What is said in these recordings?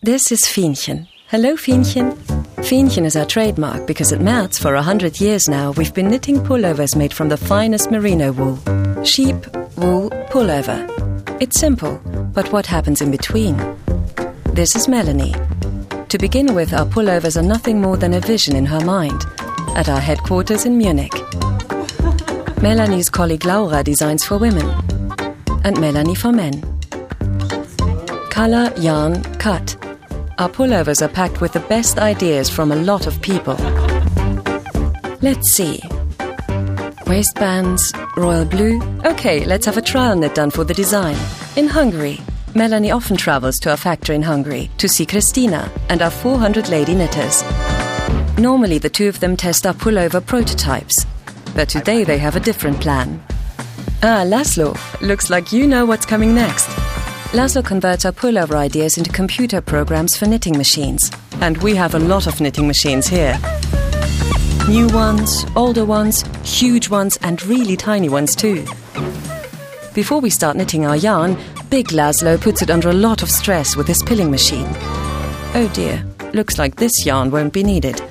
This is Fienchen. Hello, Fienchen. Fienchen is our trademark because at Merz for 100 years now we've been knitting pullovers made from the finest merino wool. Sheep, wool, pullover. It's simple, but what happens in between? This is Melanie. To begin with, our pullovers are nothing more than a vision in her mind, at our headquarters in Munich. Melanie's colleague Laura designs for women, and Melanie for men. Color, yarn, cut. Our pullovers are packed with the best ideas from a lot of people. Let's see. Waistbands, royal blue. Okay, let's have a trial knit done for the design. In Hungary. Melanie often travels to our factory in Hungary to see Christina and our 400 lady knitters. Normally the two of them test our pullover prototypes, but today they have a different plan. Ah, Laszlo, looks like you know what's coming next. Laszlo converts our pullover ideas into computer programs for knitting machines. And we have a lot of knitting machines here. New ones, older ones, huge ones and really tiny ones too. Before we start knitting our yarn, Big Laszlo puts it under a lot of stress with his pilling machine. Oh dear, looks like this yarn won't be needed.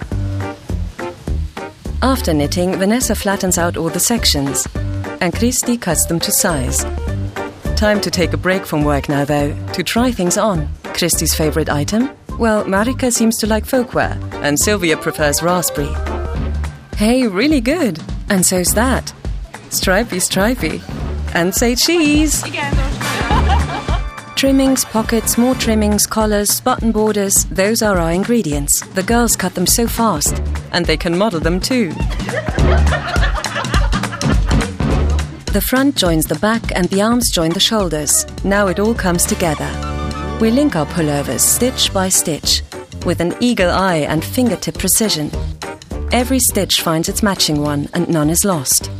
After knitting, Vanessa flattens out all the sections and Christy cuts them to size. Time to take a break from work now, though, to try things on. Christy's favorite item? Well, Marika seems to like folkwear, and Sylvia prefers raspberry. Hey, really good. And so's that. Stripey, stripey. And say cheese. Trimmings, pockets, more trimmings, collars, button borders, those are our ingredients. The girls cut them so fast, and they can model them too. The front joins the back and the arms join the shoulders. Now it all comes together. We link our pullovers stitch by stitch, with an eagle eye and fingertip precision. Every stitch finds its matching one and none is lost.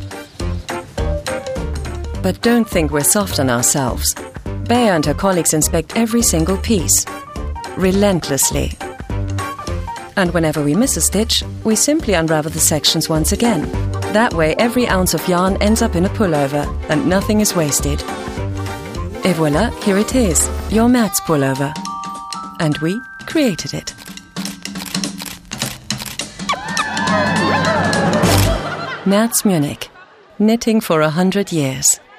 But don't think we're soft on ourselves. Bea and her colleagues inspect every single piece, relentlessly. And whenever we miss a stitch, we simply unravel the sections once again. That way, every ounce of yarn ends up in a pullover and nothing is wasted. Et voila, here it is, your Merz pullover. And we created it. Merz Munich. Knitting for 100 years.